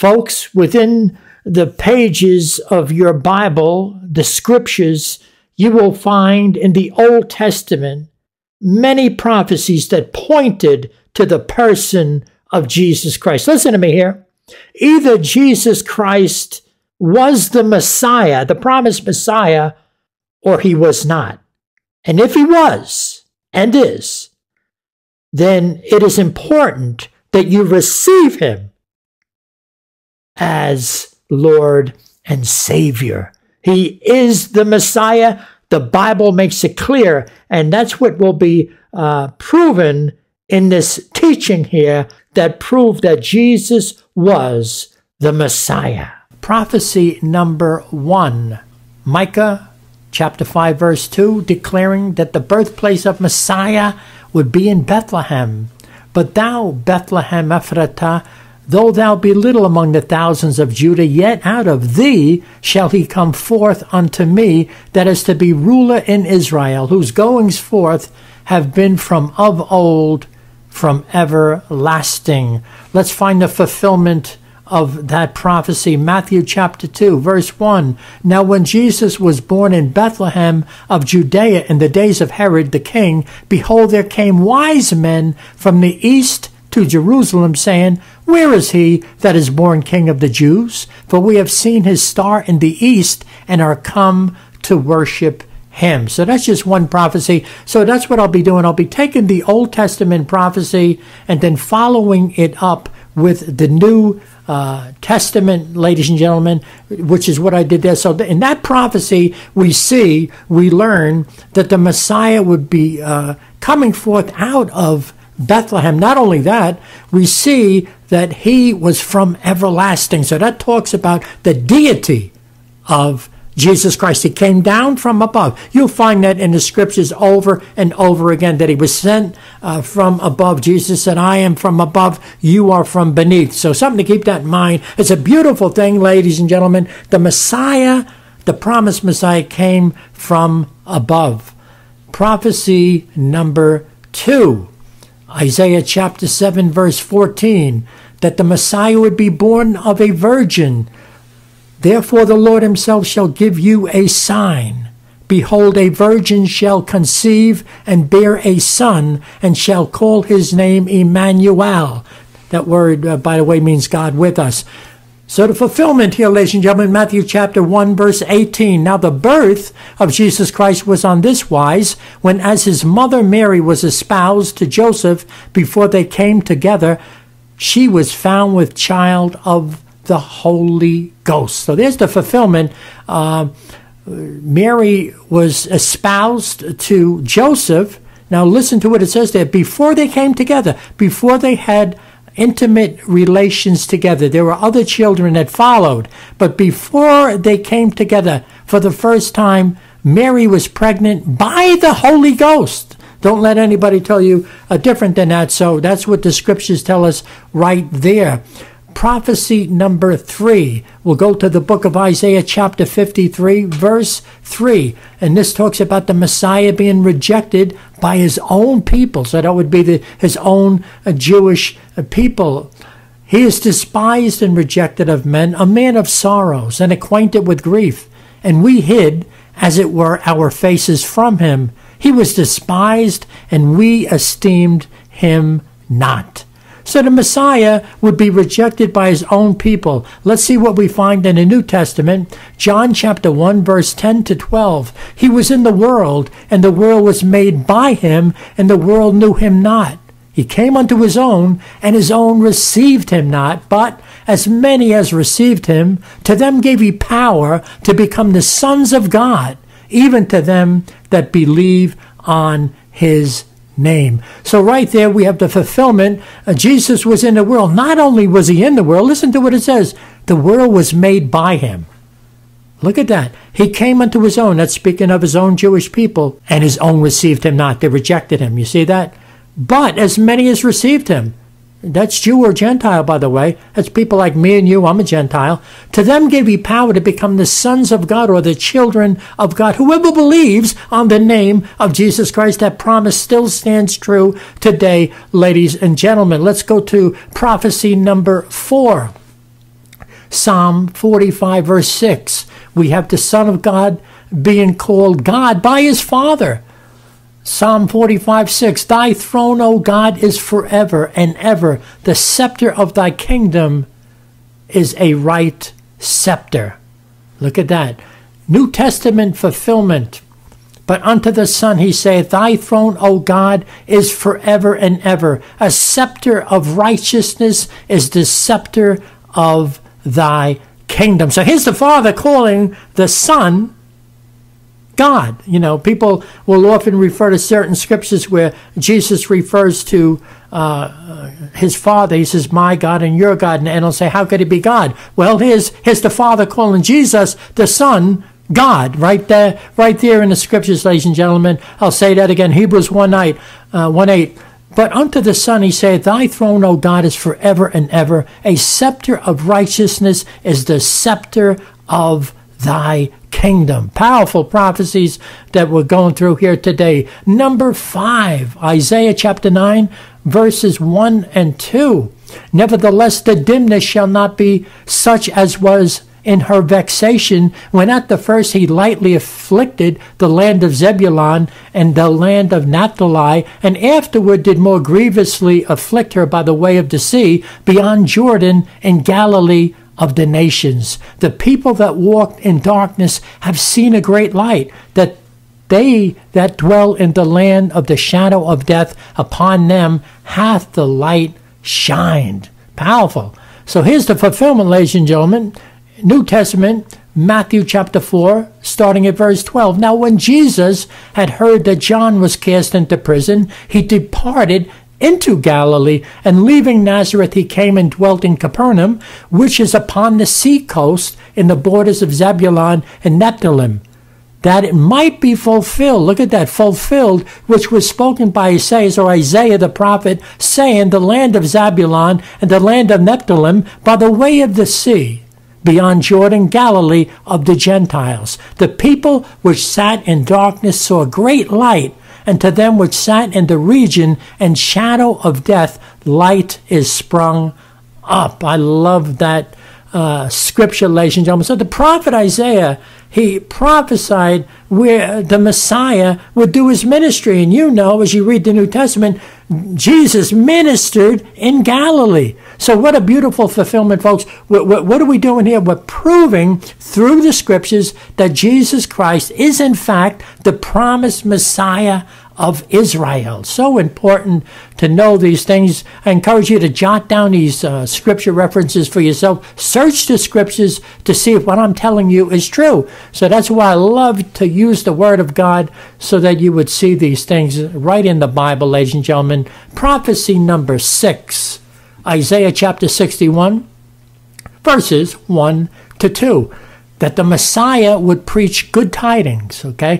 Folks, within the pages of your Bible, the scriptures, you will find in the Old Testament many prophecies that pointed to the person of Jesus Christ. Listen to me here. Either Jesus Christ was the Messiah, the promised Messiah, or he was not. And if he was and is, then it is important that you receive him as Lord and Savior. He is the Messiah. The Bible makes it clear, and that's what will be proven in this teaching here that proved that Jesus was the Messiah. Prophecy number 1, Micah chapter 5, verse 2, declaring that the birthplace of Messiah would be in Bethlehem. But thou, Bethlehem Ephratah, though thou be little among the thousands of Judah, yet out of thee shall he come forth unto me, that is to be ruler in Israel, whose goings forth have been from of old, from everlasting. Let's find the fulfillment of that prophecy. Matthew chapter 2, verse 1. Now when Jesus was born in Bethlehem of Judea in the days of Herod the king, behold, there came wise men from the east to Jerusalem, saying, Where is he that is born King of the Jews? For we have seen his star in the east and are come to worship him. So that's just one prophecy. So that's what I'll be doing. I'll be taking the Old Testament prophecy and then following it up with the New Testament, ladies and gentlemen, which is what I did there. So in that prophecy, we learn that the Messiah would be coming forth out of Bethlehem. Not only that, we see that he was from everlasting. So that talks about the deity of Jesus Christ. He came down from above. You'll find that in the scriptures over and over again, that he was sent from above. Jesus said, I am from above, you are from beneath. So something to keep that in mind. It's a beautiful thing, ladies and gentlemen. The Messiah, the promised Messiah, came from above. Prophecy number 2. Isaiah chapter 7, verse 14, that the Messiah would be born of a virgin. Therefore the Lord himself shall give you a sign. Behold, a virgin shall conceive and bear a son, and shall call his name Emmanuel. That word, by the way, means God with us. So the fulfillment here, ladies and gentlemen, Matthew chapter 1, verse 18. Now the birth of Jesus Christ was on this wise, when as his mother Mary was espoused to Joseph, before they came together, she was found with child of the Holy Ghost. So there's the fulfillment. Mary was espoused to Joseph. Now listen to what it says there. Before they came together, before they had intimate relations together. There were other children that followed, but before they came together for the first time, Mary was pregnant by the Holy Ghost. Don't let anybody tell you different than that. So that's what the scriptures tell us right there. Prophecy number 3. We'll go to the book of Isaiah chapter 53, verse 3. And this talks about the Messiah being rejected by his own people. So that would be his own Jewish people. He is despised and rejected of men, a man of sorrows and acquainted with grief. And we hid, as it were, our faces from him. He was despised, and we esteemed him not. So the Messiah would be rejected by his own people. Let's see what we find in the New Testament. John chapter 1, verse 10 to 12. He was in the world, and the world was made by him, and the world knew him not. He came unto his own, and his own received him not. But as many as received him, to them gave he power to become the sons of God, even to them that believe on his name. So right there we have the fulfillment. Jesus was in the world. Not only was he in the world, listen to what it says. The world was made by him. Look at that. He came unto his own. That's speaking of his own Jewish people. And his own received him not. They rejected him. You see that? But as many as received him. That's Jew or Gentile, by the way. That's people like me and you. I'm a Gentile. To them gave he power to become the sons of God, or the children of God. Whoever believes on the name of Jesus Christ, that promise still stands true today, ladies and gentlemen. Let's go to prophecy number 4. Psalm 45, verse 6. We have the Son of God being called God by his Father. Psalm 45, 6. Thy throne, O God, is forever and ever. The scepter of thy kingdom is a right scepter. Look at that. New Testament fulfillment. But unto the Son he saith, Thy throne, O God, is forever and ever. A scepter of righteousness is the scepter of thy kingdom. So here's the Father calling the Son God. You know, people will often refer to certain scriptures where Jesus refers to his Father. He says, my God and your God. And they'll say, how could he be God? Well, here's the Father calling Jesus, the Son, God, right there in the scriptures, ladies and gentlemen. I'll say that again. Hebrews 1:8. But unto the Son he saith, Thy throne, O God, is forever and ever. A scepter of righteousness is the scepter of thy kingdom. Powerful prophecies that we're going through here today. Number 5, Isaiah chapter 9, verses 1 and 2. Nevertheless, the dimness shall not be such as was in her vexation, when at the first he lightly afflicted the land of Zebulun and the land of Naphtali, and afterward did more grievously afflict her by the way of the sea, beyond Jordan in Galilee of the nations. The people that walked in darkness have seen a great light, that they that dwell in the land of the shadow of death, upon them hath the light shined. Powerful. So here's the fulfillment, ladies and gentlemen. New Testament, Matthew chapter 4, starting at verse 12. Now when Jesus had heard that John was cast into prison, he departed into Galilee, and leaving Nazareth he came and dwelt in Capernaum, which is upon the sea coast in the borders of Zebulun and Naphtali, that it might be fulfilled. Look at that, fulfilled, which was spoken by Isaiah the prophet, saying, the land of Zebulun and the land of Naphtali by the way of the sea, beyond Jordan, Galilee of the Gentiles. The people which sat in darkness saw a great light, and to them which sat in the region and shadow of death, light is sprung up. I love that scripture, ladies and gentlemen. So the prophet Isaiah, he prophesied where the Messiah would do his ministry. And you know, as you read the New Testament, Jesus ministered in Galilee. So what a beautiful fulfillment, folks. What are we doing here? We're proving through the scriptures that Jesus Christ is, in fact, the promised Messiah of Israel. So important to know these things. I encourage you to jot down these scripture references for yourself. Search the scriptures to see if what I'm telling you is true. So that's why I love to use the Word of God, so that you would see these things right in the Bible, ladies and gentlemen. Prophecy number 6, Isaiah chapter 61, verses 1 to 2, that the Messiah would preach good tidings, okay?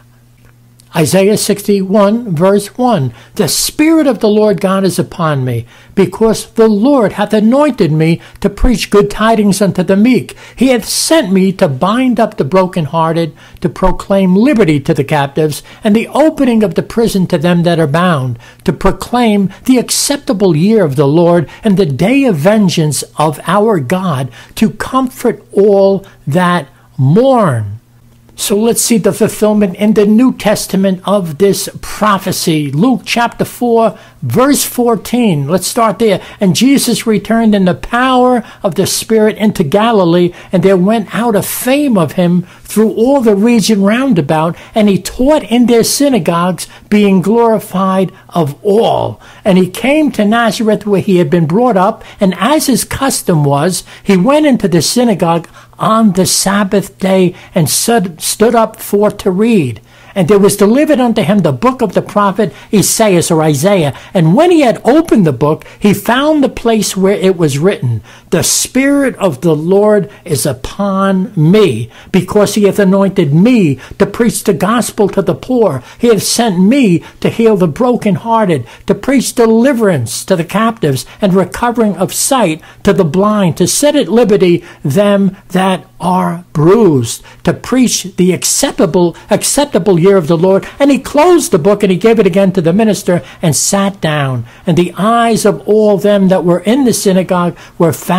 Isaiah 61, verse 1, the Spirit of the Lord God is upon me, because the Lord hath anointed me to preach good tidings unto the meek. He hath sent me to bind up the brokenhearted, to proclaim liberty to the captives, and the opening of the prison to them that are bound, to proclaim the acceptable year of the Lord, and the day of vengeance of our God, to comfort all that mourn. So let's see the fulfillment in the New Testament of this prophecy. Luke chapter 4, verse 14. Let's start there. And Jesus returned in the power of the Spirit into Galilee, and there went out a fame of him through all the region round about, and he taught in their synagogues, being glorified of all. And he came to Nazareth, where he had been brought up, and as his custom was, he went into the synagogue on the Sabbath day, and stood up for to read. And there was delivered unto him the book of the prophet Isaiah. And when he had opened the book, he found the place where it was written, the Spirit of the Lord is upon me, because he hath anointed me to preach the gospel to the poor. He hath sent me to heal the brokenhearted, to preach deliverance to the captives, and recovering of sight to the blind, to set at liberty them that are bruised, to preach the acceptable year of the Lord. And he closed the book, and he gave it again to the minister, and sat down. And the eyes of all them that were in the synagogue were fastened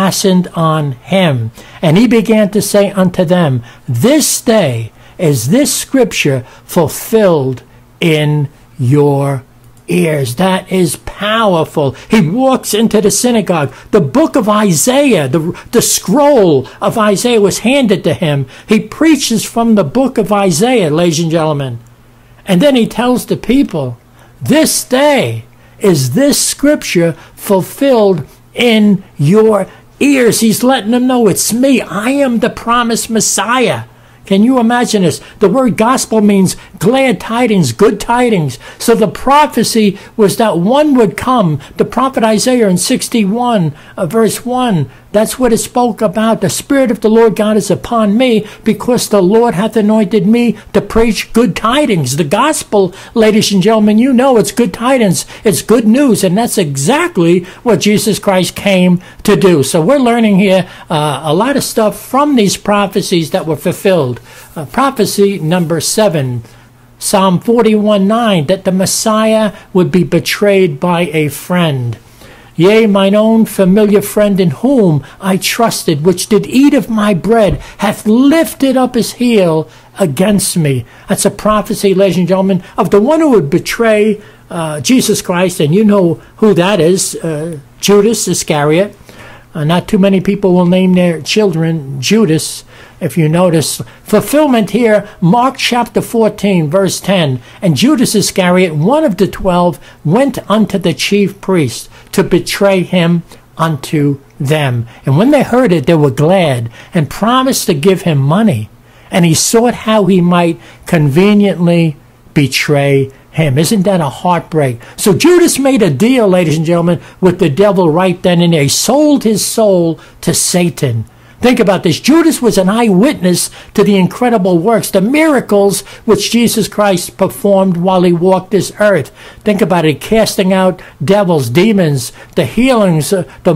fastened on him. And he began to say unto them, this day is this scripture fulfilled in your ears. That is powerful. He walks into the synagogue. The book of Isaiah, the scroll of Isaiah was handed to him. He preaches from the book of Isaiah, ladies and gentlemen. And then he tells the people, this day is this scripture fulfilled in your ears. He's letting them know, it's me. I am the promised Messiah. Can you imagine this? The word gospel means glad tidings, good tidings. So the prophecy was that one would come. The prophet Isaiah in 61, verse 1, that's what it spoke about. The Spirit of the Lord God is upon me, because the Lord hath anointed me to preach good tidings. The gospel, ladies and gentlemen, you know it's good tidings. It's good news. And that's exactly what Jesus Christ came to do. So we're learning here a lot of stuff from these prophecies that were fulfilled. Prophecy number 7, Psalm 41:9, that the Messiah would be betrayed by a friend. Yea, mine own familiar friend in whom I trusted, which did eat of my bread, hath lifted up his heel against me. That's a prophecy, ladies and gentlemen, of the one who would betray Jesus Christ, and you know who that is, Judas Iscariot. Not too many people will name their children Judas, if you notice. Fulfillment here, Mark chapter 14, verse 10. And Judas Iscariot, one of the 12, went unto the chief priests to betray him unto them. And when they heard it, they were glad and promised to give him money. And he sought how he might conveniently betray him. Isn't that a heartbreak? So Judas made a deal, ladies and gentlemen, with the devil right then and there. He sold his soul to Satan. Think about this. Judas was an eyewitness to the incredible works, the miracles which Jesus Christ performed while he walked this earth. Think about it, casting out devils, demons, the healings, the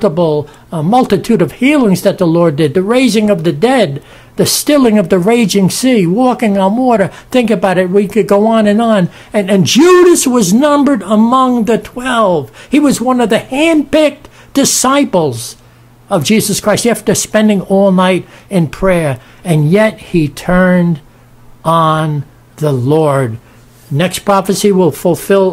multitude of healings that the Lord did, the raising of the dead, the stilling of the raging sea, walking on water. Think about it. We could go on. And Judas was numbered among the 12. He was one of the hand-picked disciples of Jesus Christ after spending all night in prayer. And yet he turned on the Lord. Next prophecy will fulfill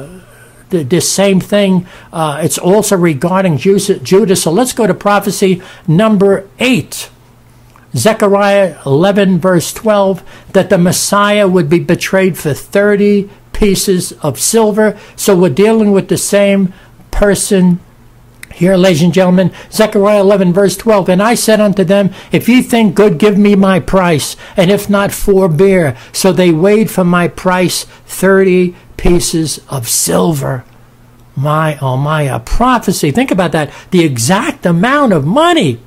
this same thing. It's also regarding Judas. So let's go to prophecy number 8. Zechariah 11, verse 12, that the Messiah would be betrayed for 30 pieces of silver. So we're dealing with the same person here, ladies and gentlemen. Zechariah 11, verse 12, and I said unto them, if ye think good, give me my price, and if not, forbear. So they weighed for my price 30 pieces of silver. My, oh my, a prophecy. Think about that. The exact amount of money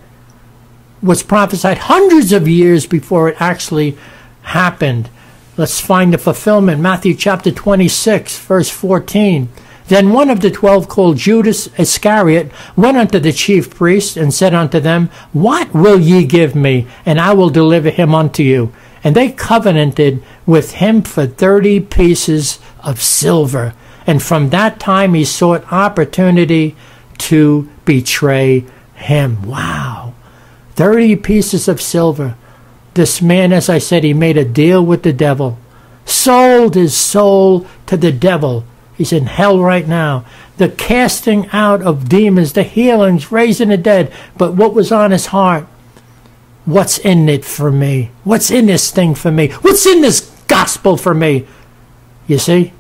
was prophesied hundreds of years before it actually happened. Let's find the fulfillment. Matthew chapter 26, verse 14. Then one of the 12, called Judas Iscariot, went unto the chief priests and said unto them, what will ye give me, and I will deliver him unto you? And they covenanted with him for 30 pieces of silver. And from that time he sought opportunity to betray him. Wow. 30 pieces of silver. This man, as I said, he made a deal with the devil. Sold his soul to the devil. He's in hell right now. The casting out of demons, the healings, raising the dead. But what was on his heart? What's in it for me? What's in this thing for me? What's in this gospel for me? You see?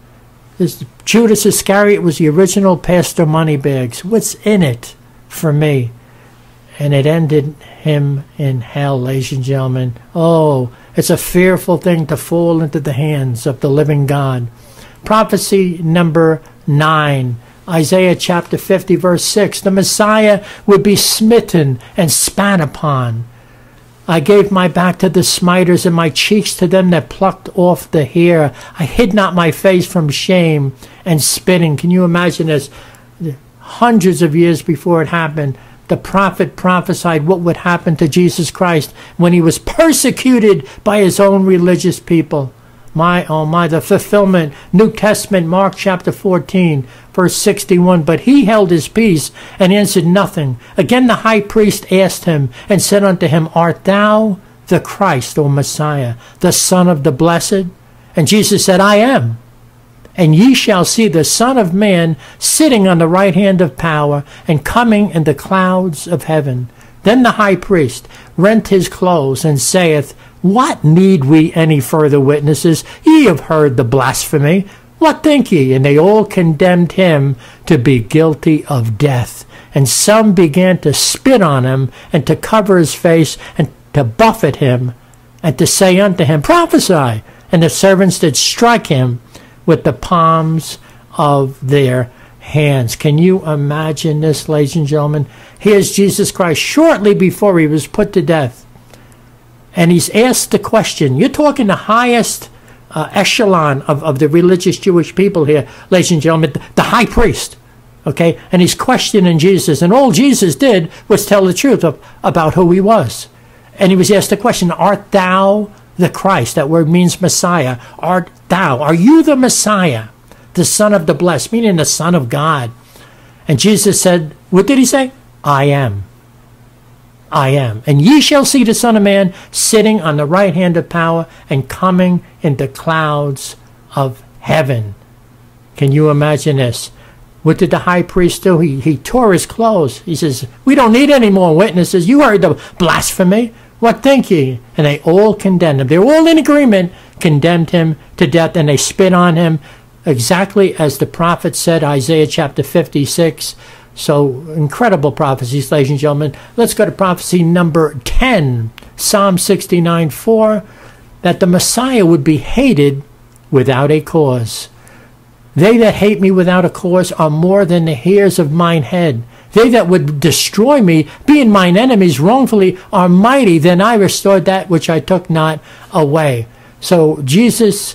Judas Iscariot was the original Pastor Moneybags. What's in it for me? And it ended him in hell, ladies and gentlemen. Oh, it's a fearful thing to fall into the hands of the living God. Prophecy number 9, Isaiah chapter 50, verse 6. The Messiah would be smitten and spat upon. I gave my back to the smiters and my cheeks to them that plucked off the hair. I hid not my face from shame and spitting. Can you imagine this? Hundreds of years before it happened, the prophet prophesied what would happen to Jesus Christ when he was persecuted by his own religious people. My, oh my, the fulfillment. New Testament, Mark chapter 14, Verse 61, but he held his peace and answered nothing. Again the high priest asked him and said unto him, art thou the Christ, or Messiah, the Son of the Blessed? And Jesus said, I am. And ye shall see the Son of Man sitting on the right hand of power and coming in the clouds of heaven. Then the high priest rent his clothes and saith, what need we any further witnesses? Ye have heard the blasphemy. What think ye? And they all condemned him to be guilty of death. And some began to spit on him, and to cover his face, and to buffet him, and to say unto him, prophesy. And the servants did strike him with the palms of their hands. Can you imagine this, ladies and gentlemen? Here's Jesus Christ shortly before he was put to death. And he's asked the question. You're talking the highest echelon of the religious Jewish people here, ladies and gentlemen, the high priest. Okay? And he's questioning Jesus. And all Jesus did was tell the truth about who he was. And he was asked the question, art thou the Christ? That word means Messiah. Art thou? Are you the Messiah? The Son of the Blessed, meaning the Son of God. And Jesus said, what did he say? I am. I am. And ye shall see the Son of Man sitting on the right hand of power and coming in the clouds of heaven. Can you imagine this? What did the high priest do? He tore his clothes. He says, we don't need any more witnesses. You heard the blasphemy. What think ye? And they all condemned him. They were all in agreement, condemned him to death, and they spit on him exactly as the prophet said, Isaiah chapter 56. So incredible prophecies, ladies and gentlemen. Let's go to prophecy number 10, Psalm 69:4, that the Messiah would be hated without a cause. They that hate me without a cause are more than the hairs of mine head. They that would destroy me, being mine enemies wrongfully, are mighty. Then I restored that which I took not away. So Jesus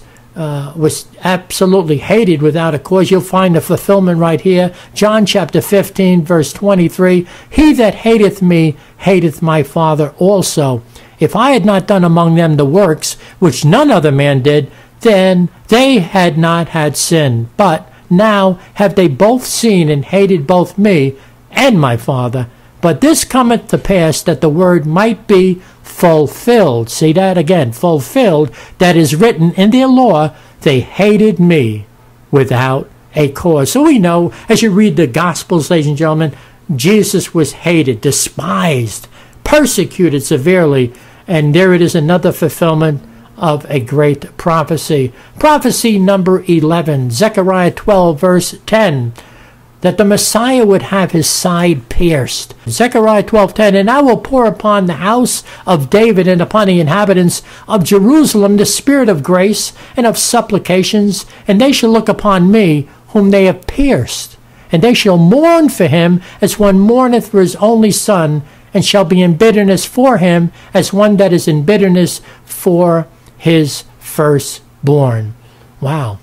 was absolutely hated without a cause. You'll find the fulfillment right here. John chapter 15, verse 23. He that hateth me hateth my Father also. If I had not done among them the works which none other man did, then they had not had sin. But now have they both seen and hated both me and my Father. But this cometh to pass that the word might be fulfilled. See that again, fulfilled, that is written in their law, they hated me without a cause. So we know, as you read the Gospels, ladies and gentlemen, Jesus was hated, despised, persecuted severely, and there it is, another fulfillment of a great prophecy. Prophecy number 11, Zechariah 12, verse 10. That the Messiah would have his side pierced. Zechariah 12:10, and I will pour upon the house of David and upon the inhabitants of Jerusalem the spirit of grace and of supplications, and they shall look upon me whom they have pierced. And they shall mourn for him as one mourneth for his only son, and shall be in bitterness for him as one that is in bitterness for his firstborn. Wow.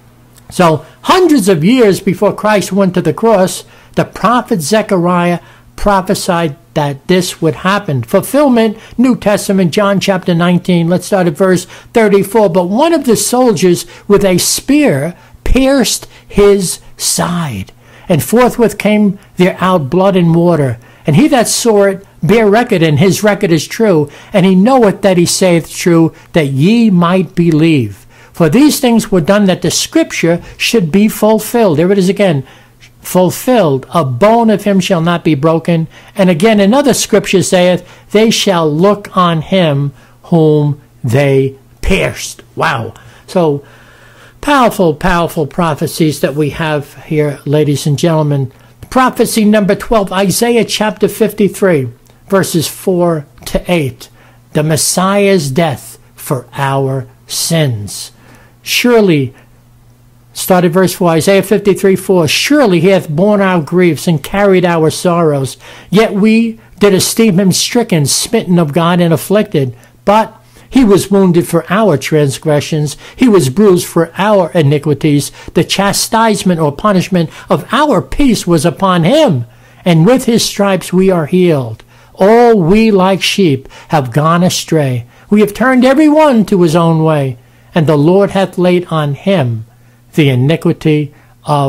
So hundreds of years before Christ went to the cross, the prophet Zechariah prophesied that this would happen. Fulfillment, New Testament, John chapter 19. Let's start at verse 34. But one of the soldiers with a spear pierced his side, and forthwith came there out blood and water. And he that saw it bare record, and his record is true, and he knoweth that he saith true, that ye might believe. For these things were done that the scripture should be fulfilled. There it is again, fulfilled. A bone of him shall not be broken. And again, another scripture saith, they shall look on him whom they pierced. Wow. So powerful, powerful prophecies that we have here, ladies and gentlemen. Prophecy number 12, Isaiah chapter 53, verses 4 to 8. The Messiah's death for our sins. Surely, start at verse 4, Isaiah 53:4. Surely he hath borne our griefs and carried our sorrows. Yet we did esteem him stricken, smitten of God, and afflicted. But he was wounded for our transgressions. He was bruised for our iniquities. The chastisement or punishment of our peace was upon him. And with his stripes we are healed. All we like sheep have gone astray. We have turned every one to his own way. And the Lord hath laid on him the iniquity of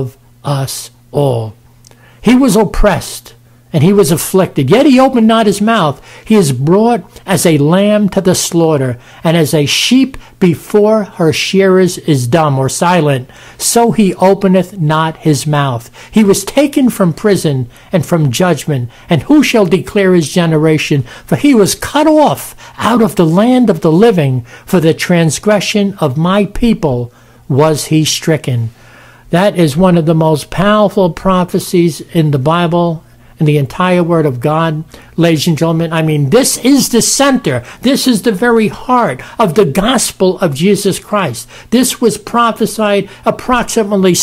us all. He was oppressed and he was afflicted, yet he opened not his mouth. He is brought as a lamb to the slaughter, and as a sheep before her shearers is dumb or silent, so he openeth not his mouth. He was taken from prison and from judgment, and who shall declare his generation? For he was cut off out of the land of the living. For the transgression of my people was he stricken. That is one of the most powerful prophecies in the Bible, in the entire Word of God, ladies and gentlemen. I mean, this is the center. This is the very heart of the gospel of Jesus Christ. This was prophesied approximately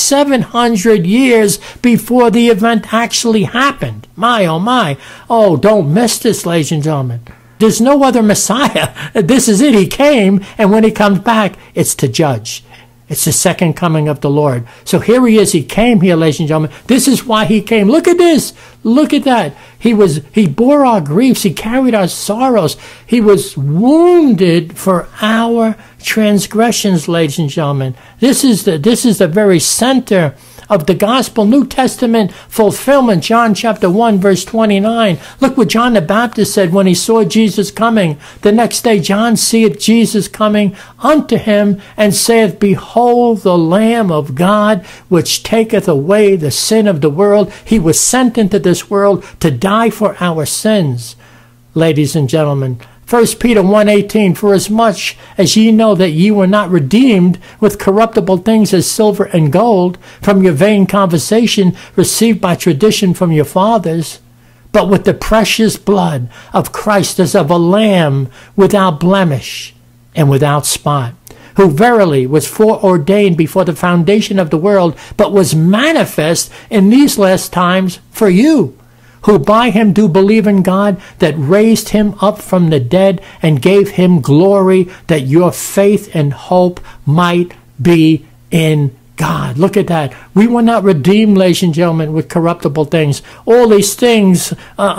700 years before the event actually happened. My, oh my. Oh, don't miss this, ladies and gentlemen. There's no other Messiah. This is it. He came, and when he comes back, it's to judge. It's the second coming of the Lord. So here he is. He came here, ladies and gentlemen. This is why he came. Look at this. Look at that. He bore our griefs. He carried our sorrows. He was wounded for our transgressions, ladies and gentlemen. This is the very center of the gospel, New Testament fulfillment. John chapter 1, verse 29. Look what John the Baptist said when he saw Jesus coming. The next day John seeth Jesus coming unto him, and saith, Behold the Lamb of God, which taketh away the sin of the world. He was sent into this world to die for our sins. Ladies and gentlemen, 1 Peter 1:18, For as much as ye know that ye were not redeemed with corruptible things as silver and gold from your vain conversation received by tradition from your fathers, but with the precious blood of Christ as of a lamb without blemish and without spot, who verily was foreordained before the foundation of the world, but was manifest in these last times for you, who by him do believe in God, that raised him up from the dead and gave him glory, that your faith and hope might be in God. Look at that. We were not redeemed, ladies and gentlemen, with corruptible things. All these things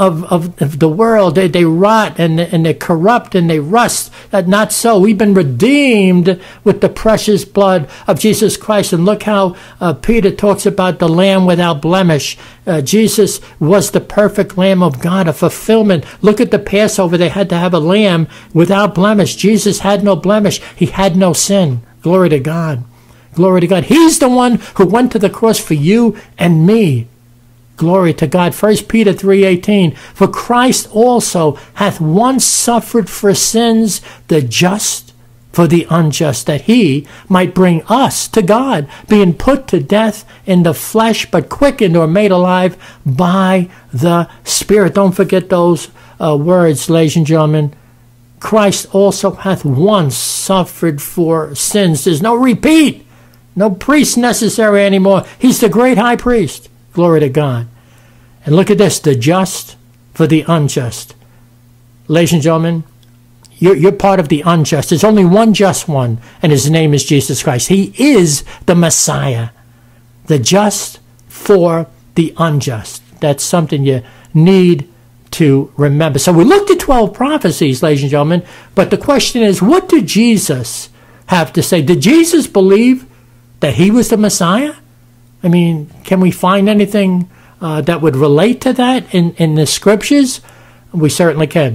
of the world, they rot and they corrupt and they rust. Not so. We've been redeemed with the precious blood of Jesus Christ. And look how Peter talks about the Lamb without blemish. Jesus was the perfect Lamb of God, a fulfillment. Look at the Passover. They had to have a lamb without blemish. Jesus had no blemish. He had no sin. Glory to God. Glory to God. He's the one who went to the cross for you and me. Glory to God. 1 Peter 3:18. For Christ also hath once suffered for sins, the just for the unjust, that he might bring us to God, being put to death in the flesh, but quickened or made alive by the Spirit. Don't forget those words, ladies and gentlemen. Christ also hath once suffered for sins. There's no repeat. No priest necessary anymore. He's the great high priest. Glory to God. And look at this, the just for the unjust. Ladies and gentlemen, you're part of the unjust. There's only one just one, and his name is Jesus Christ. He is the Messiah. The just for the unjust. That's something you need to remember. So we looked at 12 prophecies, ladies and gentlemen, but the question is, what did Jesus have to say? Did Jesus believe that he was the Messiah? I mean, can we find anything that would relate to that in the scriptures? We certainly can.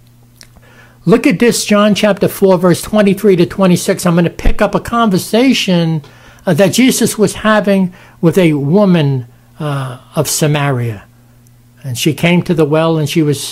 Look at this, John chapter 4, verse 23 to 26. I'm going to pick up a conversation that Jesus was having with a woman of Samaria. And she came to the well, and she was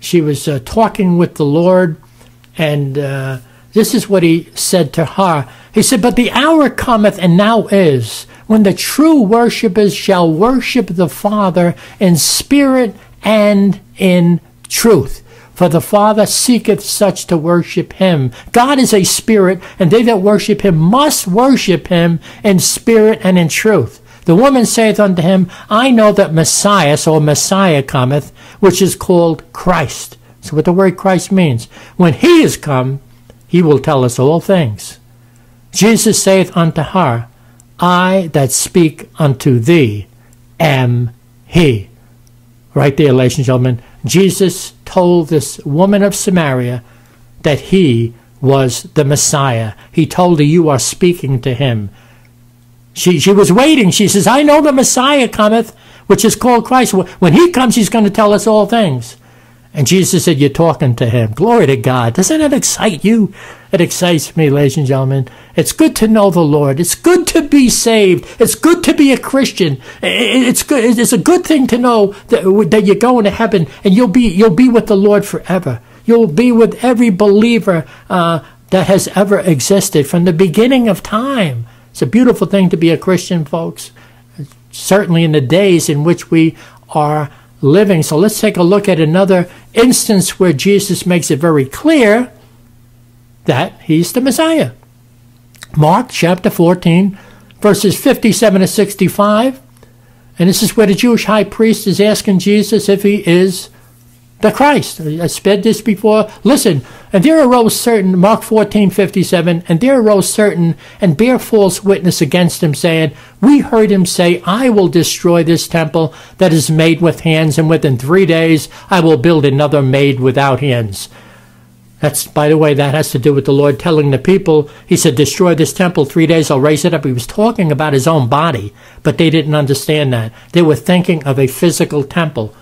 talking with the Lord, and this is what he said to her. He said, But the hour cometh, and now is, when the true worshipers shall worship the Father in spirit and in truth. For the Father seeketh such to worship him. God is a spirit, and they that worship him must worship him in spirit and in truth. The woman saith unto him, I know that Messiah, so a Messiah cometh, which is called Christ. That's what the word Christ means. When he is come, he will tell us all things. Jesus saith unto her, I that speak unto thee am he. Right there, ladies and gentlemen, Jesus told this woman of Samaria that he was the Messiah. He told her, you are speaking to him. She was waiting. She says, I know the Messiah cometh, which is called Christ. When he comes, he's going to tell us all things. And Jesus said, you're talking to him. Glory to God. Doesn't that excite you? It excites me, ladies and gentlemen. It's good to know the Lord. It's good to be saved. It's good to be a Christian. It's good. It's a good thing to know that you're going to heaven and you'll be with the Lord forever. You'll be with every believer that has ever existed from the beginning of time. It's a beautiful thing to be a Christian, folks. Certainly in the days in which we are living. So let's take a look at another instance where Jesus makes it very clear that he's the Messiah. Mark chapter 14, verses 57 to 65. And this is where the Jewish high priest is asking Jesus if he is the Christ. I said this before. Listen, and there arose certain, Mark 14:57, and there arose certain and bare false witness against him, saying, we heard him say, I will destroy this temple that is made with hands, and within 3 days I will build another made without hands. That's, by the way, that has to do with the Lord telling the people, he said, destroy this temple, 3 days I'll raise it up. He was talking about his own body, but they didn't understand that. They were thinking of a physical temple.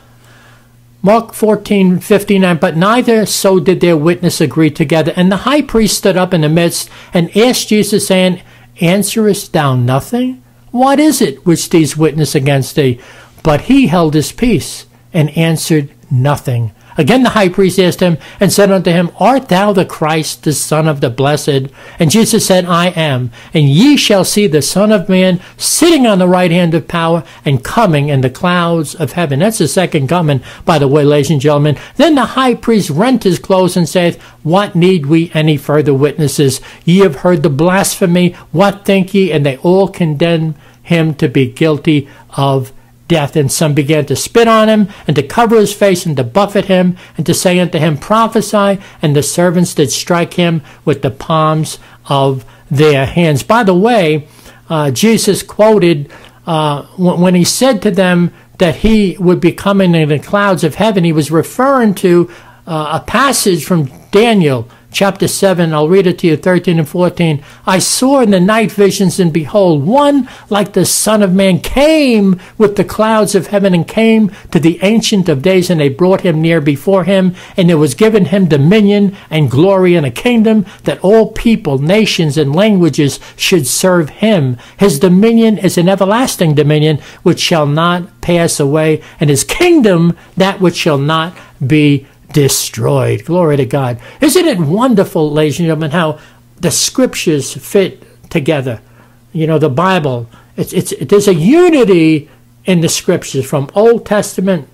Mark 14:59, but neither so did their witness agree together. And the high priest stood up in the midst and asked Jesus, saying, answerest thou nothing? What is it which these witness against thee? But he held his peace and answered nothing. Again the high priest asked him and said unto him, art thou the Christ, the Son of the Blessed? And Jesus said, I am. And ye shall see the Son of Man sitting on the right hand of power and coming in the clouds of heaven. That's the second coming, by the way, ladies and gentlemen. Then the high priest rent his clothes and saith, what need we any further witnesses? Ye have heard the blasphemy. What think ye? And they all condemned him to be guilty of death. And some began to spit on him, and to cover his face, and to buffet him, and to say unto him, prophesy. And the servants did strike him with the palms of their hands. By the way, Jesus quoted, when he said to them that he would be coming in the clouds of heaven, he was referring to a passage from Daniel chapter 7, I'll read it to you, 13 and 14. I saw in the night visions, and behold, one like the Son of Man came with the clouds of heaven, and came to the Ancient of Days, and they brought him near before him, and there was given him dominion and glory and a kingdom, that all people, nations, and languages should serve him. His dominion is an everlasting dominion which shall not pass away, and his kingdom that which shall not be destroyed. Glory to God. Isn't it wonderful, ladies and gentlemen, how the scriptures fit together? You know, the Bible, there's a unity in the scriptures from Old Testament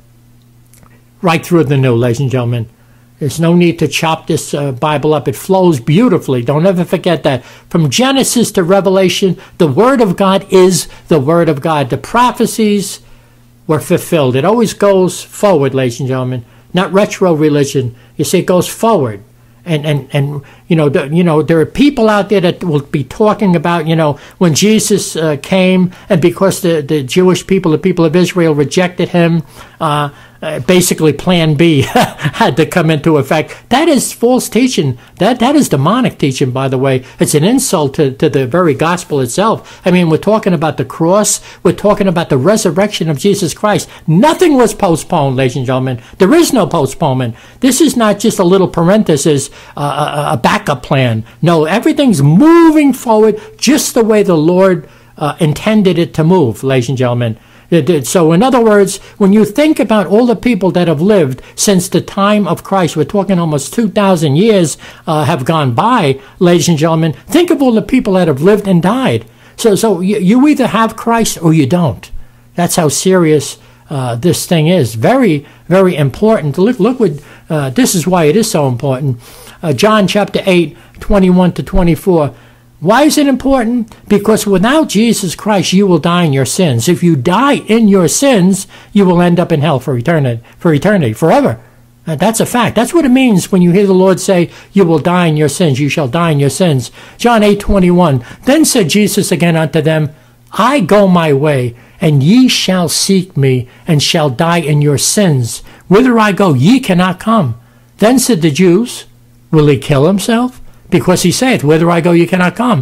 right through the New, ladies and gentlemen. There's no need to chop this Bible up. It flows beautifully. Don't ever forget that. From Genesis to Revelation, the Word of God is the Word of God. The prophecies were fulfilled. It always goes forward, ladies and gentlemen. Not retro religion. You see, it goes forward. And you know, there are people out there that will be talking about, you know, when Jesus came, and because the Jewish people, the people of Israel, rejected him, basically Plan B had to come into effect. That is false teaching. That is demonic teaching, by the way. It's an insult to the very gospel itself. I mean, we're talking about the cross. We're talking about the resurrection of Jesus Christ. Nothing was postponed, ladies and gentlemen. There is no postponement. This is not just a little parenthesis, a backup plan. No, everything's moving forward just the way the Lord intended it to move, ladies and gentlemen. So in other words, when you think about all the people that have lived since the time of Christ, we're talking almost 2,000 years have gone by, ladies and gentlemen. Think of all the people that have lived and died. So you either have Christ or you don't. That's how serious this thing is. Very, very important. Look what, this is why it is so important. John chapter 8, 21 to 24. Why is it important? Because without Jesus Christ, you will die in your sins. If you die in your sins, you will end up in hell for eternity, forever. That's a fact. That's what it means when you hear the Lord say, you will die in your sins. You shall die in your sins. John 8:21. Then said Jesus again unto them, I go my way, and ye shall seek me, and shall die in your sins. Whither I go, ye cannot come. Then said the Jews, will he kill himself? Because he saith, whither I go, you cannot come.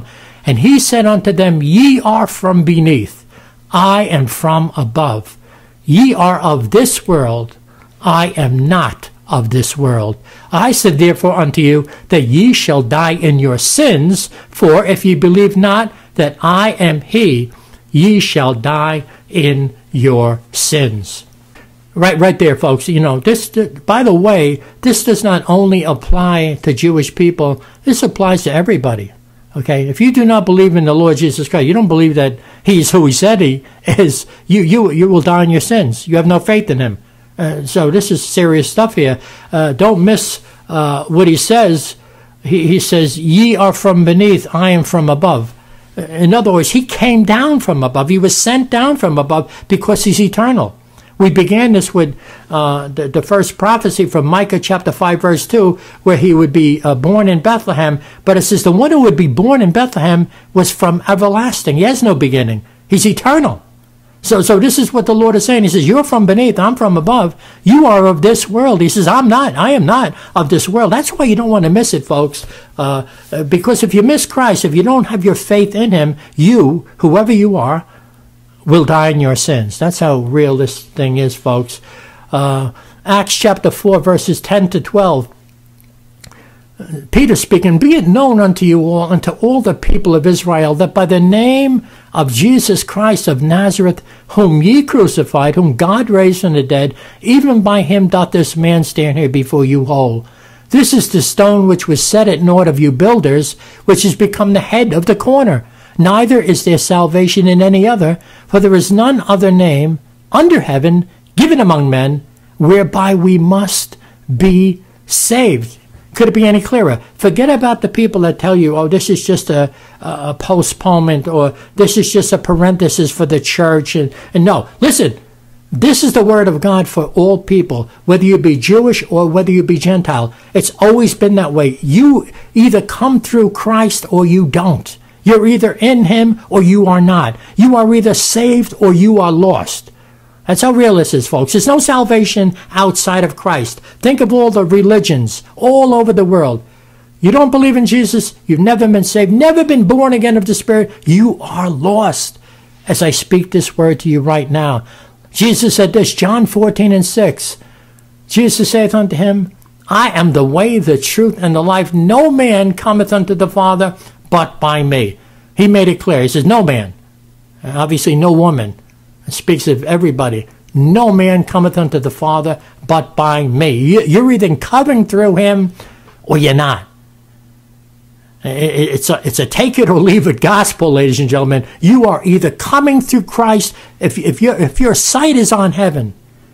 And he said unto them, Ye are from beneath, I am from above. Ye are of this world, I am not of this world. I said therefore unto you, that ye shall die in your sins, for if ye believe not that I am he, ye shall die in your sins. Right there, folks. You know, this, by the way, this does not only apply to Jewish people, this applies to everybody. Okay, if you do not believe in the Lord Jesus Christ, you don't believe that he's who he said he is, you will die in your sins. You have no faith in him. So this is serious stuff here. Don't miss what he says. He says, ye are from beneath, I am from above. In other words, he came down from above. He was sent down from above because he's eternal. We began this with the first prophecy from Micah chapter 5, verse 2, where he would be born in Bethlehem. But it says the one who would be born in Bethlehem was from everlasting. He has no beginning. He's eternal. So this is what the Lord is saying. He says, you're from beneath, I'm from above. You are of this world. He says, I am not of this world. That's why you don't want to miss it, folks. Because if you miss Christ, if you don't have your faith in him, you, whoever you are, will die in your sins. That's how real this thing is, folks. Acts chapter 4, verses 10 to 12. Peter speaking, be it known unto you all, unto all the people of Israel, that by the name of Jesus Christ of Nazareth, whom ye crucified, whom God raised from the dead, even by him doth this man stand here before you whole. This is the stone which was set at naught of you builders, which is become the head of the corner. Neither is there salvation in any other, for there is none other name under heaven given among men, whereby we must be saved. Could it be any clearer? Forget about the people that tell you, oh, this is just a postponement, or this is just a parenthesis for the church. And no, listen, this is the word of God for all people, whether you be Jewish or whether you be Gentile. It's always been that way. You either come through Christ or you don't. You're either in him or you are not. You are either saved or you are lost. That's how real this is, folks. There's no salvation outside of Christ. Think of all the religions all over the world. You don't believe in Jesus, you've never been saved, never been born again of the Spirit, you are lost. As I speak this word to you right now, Jesus said this, John 14 and 6. Jesus saith unto him, I am the way, the truth, and the life. No man cometh unto the Father but by me. He made it clear. He says, no man. Obviously, no woman. It speaks of everybody. No man cometh unto the Father but by me. You're either coming through him or you're not. It's a take it or leave it gospel, ladies and gentlemen. You are either coming through Christ, if your sight is on heaven,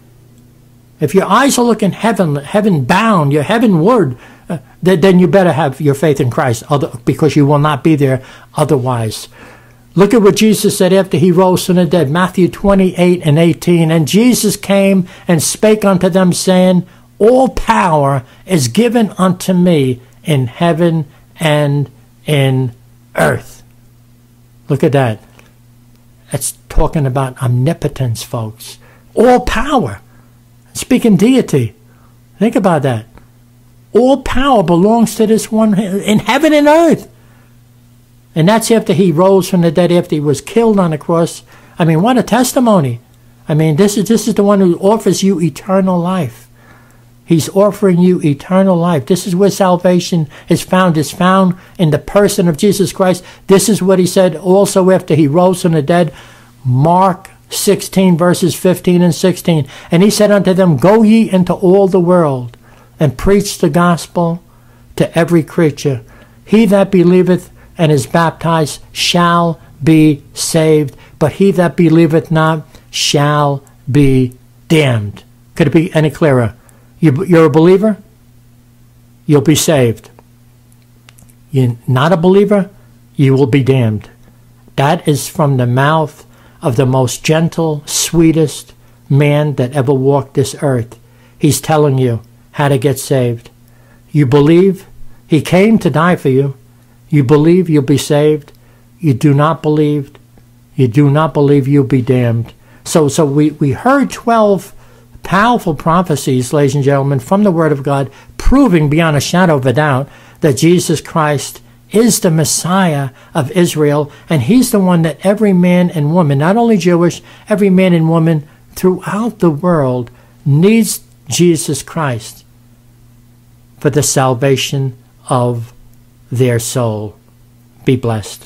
if your eyes are looking heaven bound, you're heavenward, then you better have your faith in Christ, because you will not be there otherwise. Look at what Jesus said after he rose from the dead. Matthew 28 and 18. And Jesus came and spake unto them, saying, all power is given unto me in heaven and in earth. Look at that. That's talking about omnipotence, folks. All power. Speaking deity. Think about that. All power belongs to this one in heaven and earth. And that's after he rose from the dead, after he was killed on the cross. I mean, what a testimony. I mean, this is the one who offers you eternal life. He's offering you eternal life. This is where salvation is found. It's found in the person of Jesus Christ. This is what he said also after he rose from the dead. Mark 16, verses 15 and 16. And he said unto them, go ye into all the world, and preach the gospel to every creature. He that believeth and is baptized shall be saved, but he that believeth not shall be damned. Could it be any clearer? You're a believer, you'll be saved. You're not a believer, you will be damned. That is from the mouth of the most gentle, sweetest man that ever walked this earth. He's telling you how to get saved. You believe he came to die for you. You believe you'll be saved. You do not believe. You do not believe you'll be damned. So we heard 12 powerful prophecies, ladies and gentlemen, from the Word of God, proving beyond a shadow of a doubt that Jesus Christ is the Messiah of Israel, and he's the one that every man and woman, not only Jewish, every man and woman throughout the world needs Jesus Christ for the salvation of their soul. Be blessed.